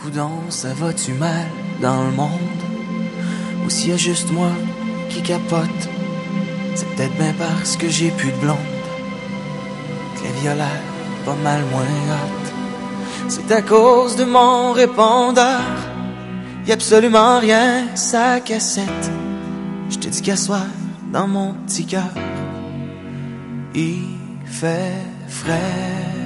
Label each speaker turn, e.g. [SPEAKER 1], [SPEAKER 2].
[SPEAKER 1] Coudon, ça va-tu mal dans le monde? Ou s'il y a juste moi qui capote? C'est peut-être bien parce que j'ai plus de blonde que la vie a l'air pas mal moins hot. C'est à cause de mon répondeur, y a absolument rien, sa cassette. Je te dis qu'à soir, dans mon petit cœur, il fait frais.